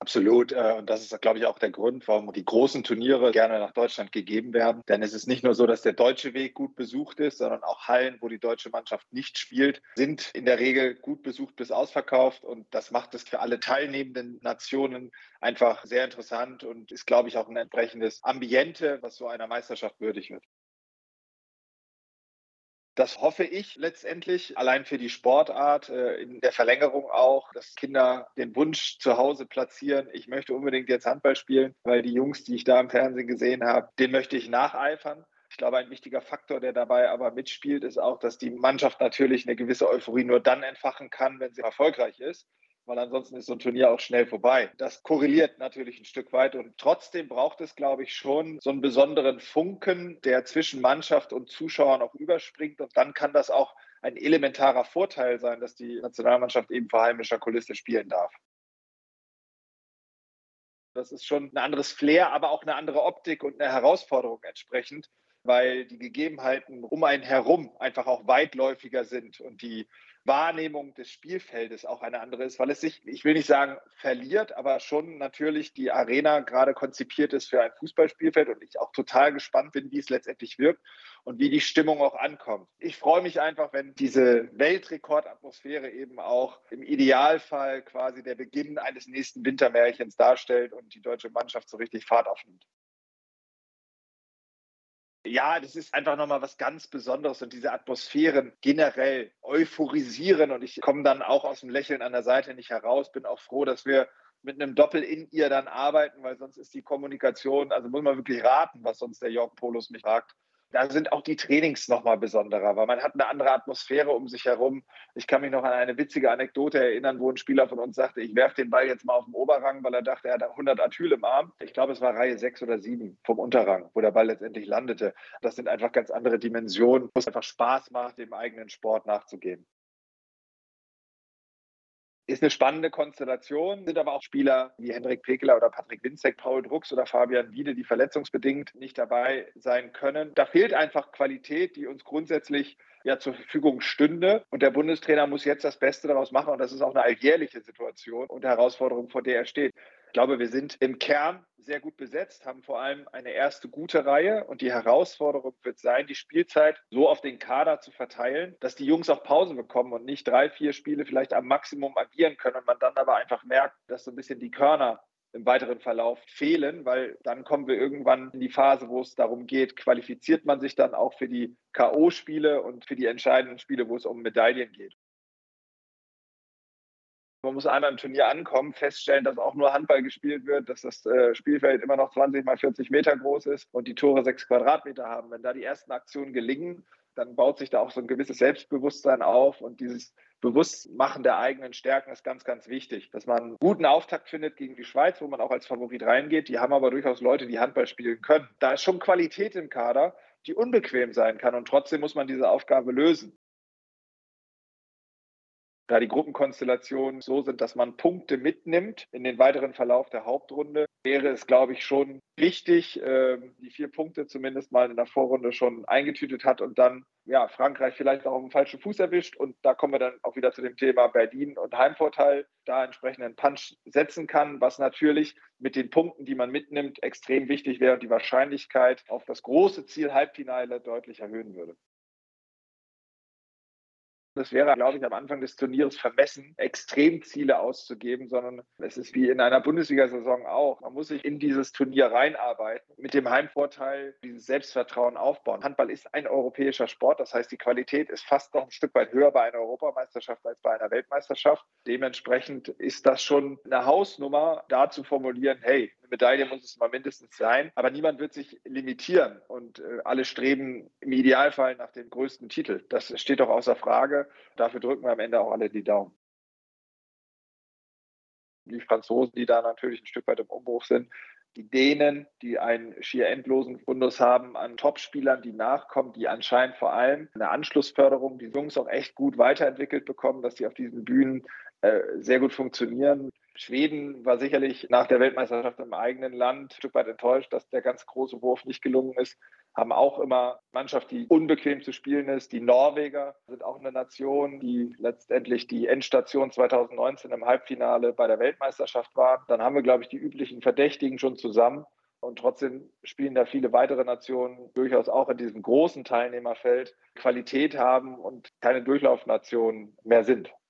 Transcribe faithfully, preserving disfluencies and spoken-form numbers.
Absolut. äh, Und das ist, glaube ich, auch der Grund, warum die großen Turniere gerne nach Deutschland gegeben werden. Denn es ist nicht nur so, dass der deutsche Weg gut besucht ist, sondern auch Hallen, wo die deutsche Mannschaft nicht spielt, sind in der Regel gut besucht bis ausverkauft. Und das macht es für alle teilnehmenden Nationen einfach sehr interessant und ist, glaube ich, auch ein entsprechendes Ambiente, was so einer Meisterschaft würdig wird. Das hoffe ich letztendlich, allein für die Sportart, äh, in der Verlängerung auch, dass Kinder den Wunsch zu Hause platzieren, ich möchte unbedingt jetzt Handball spielen, weil die Jungs, die ich da im Fernsehen gesehen habe, den möchte ich nacheifern. Ich glaube, ein wichtiger Faktor, der dabei aber mitspielt, ist auch, dass die Mannschaft natürlich eine gewisse Euphorie nur dann entfachen kann, wenn sie erfolgreich ist, weil ansonsten ist so ein Turnier auch schnell vorbei. Das korreliert natürlich ein Stück weit und trotzdem braucht es, glaube ich, schon so einen besonderen Funken, der zwischen Mannschaft und Zuschauern auch überspringt und dann kann das auch ein elementarer Vorteil sein, dass die Nationalmannschaft eben vor heimischer Kulisse spielen darf. Das ist schon ein anderes Flair, aber auch eine andere Optik und eine Herausforderung entsprechend, weil die Gegebenheiten um einen herum einfach auch weitläufiger sind und die Wahrnehmung des Spielfeldes auch eine andere ist, weil es sich, ich will nicht sagen verliert, aber schon natürlich die Arena gerade konzipiert ist für ein Fußballspielfeld und ich auch total gespannt bin, wie es letztendlich wirkt und wie die Stimmung auch ankommt. Ich freue mich einfach, wenn diese Weltrekordatmosphäre eben auch im Idealfall quasi der Beginn eines nächsten Wintermärchens darstellt und die deutsche Mannschaft so richtig Fahrt aufnimmt. Ja, das ist einfach nochmal was ganz Besonderes und diese Atmosphären generell euphorisieren und ich komme dann auch aus dem Lächeln an der Seite nicht heraus, bin auch froh, dass wir mit einem Doppel in ihr dann arbeiten, weil sonst ist die Kommunikation, also muss man wirklich raten, was sonst der Jörg Polus mich fragt. Da sind auch die Trainings nochmal besonderer, weil man hat eine andere Atmosphäre um sich herum. Ich kann mich noch an eine witzige Anekdote erinnern, wo ein Spieler von uns sagte, ich werfe den Ball jetzt mal auf den Oberrang, weil er dachte, er hat hundert Atyl im Arm. Ich glaube, es war Reihe sechs oder sieben vom Unterrang, wo der Ball letztendlich landete. Das sind einfach ganz andere Dimensionen, wo es einfach Spaß macht, dem eigenen Sport nachzugehen. Ist eine spannende Konstellation, sind aber auch Spieler wie Henrik Pekeler oder Patrick Winzek, Paul Drucks oder Fabian Wiede, die verletzungsbedingt nicht dabei sein können. Da fehlt einfach Qualität, die uns grundsätzlich ja zur Verfügung stünde. Und der Bundestrainer muss jetzt das Beste daraus machen. Und das ist auch eine alljährliche Situation und Herausforderung, vor der er steht. Ich glaube, wir sind im Kern sehr gut besetzt, haben vor allem eine erste gute Reihe und die Herausforderung wird sein, die Spielzeit so auf den Kader zu verteilen, dass die Jungs auch Pause bekommen und nicht drei, vier Spiele vielleicht am Maximum agieren können und man dann aber einfach merkt, dass so ein bisschen die Körner im weiteren Verlauf fehlen, weil dann kommen wir irgendwann in die Phase, wo es darum geht, qualifiziert man sich dann auch für die K O-Spiele und für die entscheidenden Spiele, wo es um Medaillen geht. Man muss einmal im Turnier ankommen, feststellen, dass auch nur Handball gespielt wird, dass das äh, Spielfeld immer noch zwanzig mal vierzig Meter groß ist und die Tore sechs Quadratmeter haben. Wenn da die ersten Aktionen gelingen, dann baut sich da auch so ein gewisses Selbstbewusstsein auf und dieses Bewusstmachen der eigenen Stärken ist ganz, ganz wichtig, dass man einen guten Auftakt findet gegen die Schweiz, wo man auch als Favorit reingeht. Die haben aber durchaus Leute, die Handball spielen können. Da ist schon Qualität im Kader, die unbequem sein kann und trotzdem muss man diese Aufgabe lösen. Da die Gruppenkonstellationen so sind, dass man Punkte mitnimmt in den weiteren Verlauf der Hauptrunde, wäre es, glaube ich, schon wichtig, ähm, die vier Punkte zumindest mal in der Vorrunde schon eingetütet hat und dann ja, Frankreich vielleicht auch auf dem falschen Fuß erwischt. Und da kommen wir dann auch wieder zu dem Thema Berlin und Heimvorteil, da entsprechend einen Punch setzen kann, was natürlich mit den Punkten, die man mitnimmt, extrem wichtig wäre und die Wahrscheinlichkeit auf das große Ziel Halbfinale deutlich erhöhen würde. Das wäre, glaube ich, am Anfang des Turniers vermessen, Extremziele auszugeben, sondern es ist wie in einer Bundesliga-Saison auch. Man muss sich in dieses Turnier reinarbeiten, mit dem Heimvorteil dieses Selbstvertrauen aufbauen. Handball ist ein europäischer Sport, das heißt, die Qualität ist fast noch ein Stück weit höher bei einer Europameisterschaft als bei einer Weltmeisterschaft. Dementsprechend ist das schon eine Hausnummer, da zu formulieren, hey, eine Medaille muss es mal mindestens sein, aber niemand wird sich limitieren und äh, alle streben im Idealfall nach dem größten Titel. Das steht doch außer Frage. Dafür drücken wir am Ende auch alle die Daumen. Die Franzosen, die da natürlich ein Stück weit im Umbruch sind, die Dänen, die einen schier endlosen Fundus haben an Topspielern, die nachkommen, die anscheinend vor allem eine Anschlussförderung, die Jungs auch echt gut weiterentwickelt bekommen, dass die auf diesen Bühnen äh, sehr gut funktionieren. Schweden war sicherlich nach der Weltmeisterschaft im eigenen Land ein Stück weit enttäuscht, dass der ganz große Wurf nicht gelungen ist. Haben auch immer eine Mannschaft, die unbequem zu spielen ist. Die Norweger sind auch eine Nation, die letztendlich die Endstation zwanzig neunzehn im Halbfinale bei der Weltmeisterschaft waren. Dann haben wir, glaube ich, die üblichen Verdächtigen schon zusammen. Und trotzdem spielen da viele weitere Nationen durchaus auch in diesem großen Teilnehmerfeld Qualität haben und keine Durchlaufnationen mehr sind.